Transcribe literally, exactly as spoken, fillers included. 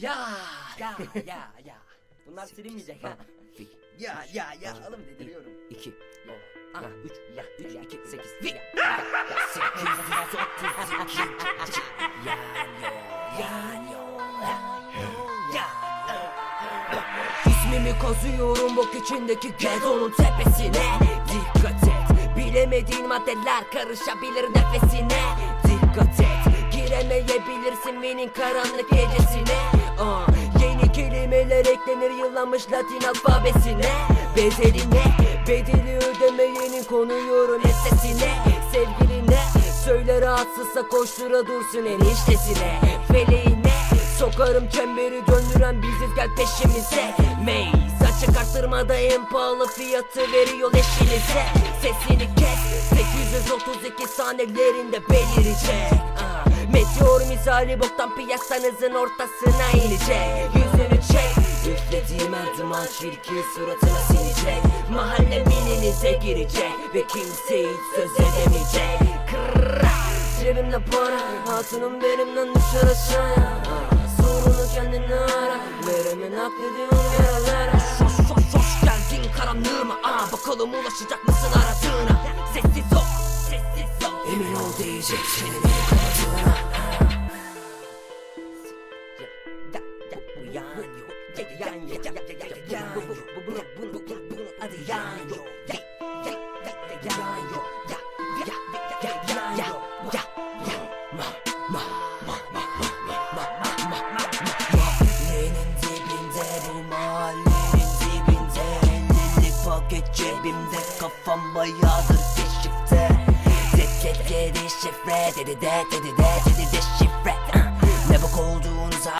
Ya ya ya ya. Bunlar silinmeyecek ha. Ya ya ya oğlum deliriyorum. İki. Aha üç ya üç ya iki, sekiz. sekiz. Ya. Ya sekiz yüz otuz iki. ya. İsmimi kazıyorum bok içindeki gedonun tepesine. Dikkat et, bilemediğin maddeler karışabilir nefesine. Dikkat et, giremeyebilirsin benim karanlık gecesine. Aa, yeni kelimeler eklenir yıllanmış Latin alfabesine. Bedeline, bedeli ödemeyenin konuyorum ensesine. Sevgiline söyle rahatsızsa koştura dursun eniştesine. Feleğine sokarım çemberi döndüren biziz gel peşimize. Maze açık arttırmada en pahalı fiyatı veriyor eşinize. Sesini kes sekiz yüz otuz iki saniyelerinde belirecek. Aa, meteor misali boktan piyasanızın ortasına inecek. Yüzünü çek, üflediğim her duman çirkin suratına sinecek. Mahalle mininize girecek ve kimse hiç söz edemeyecek. Kırrrr, cebimde para, hatunum benimden düşer aşağıya. Sorunu kendine ara, veremin naklediyorum yaralara. Şoş şoş şoş geldin karanlığıma. Aa, bakalım ulaşacak mısın aradığına. Sessiz ol, sessiz ol, emin ol diyecek senin eli kanadığına. Uyan yok, yan yok, yan yok, bunu bunu bunu bunu adı yan yok, ya ya ya yan yok, ya ya ya yan yok, ya ya ma ma ma ma ma ma ma ma ma. Mahallenin dibinde, bu mahallenin dibinde, ellilik paket cebimde, kafam bayağıdır deşifte. Det det det deşifre, dedi de dedi de dedi deşifre. Ne bok olduğunuza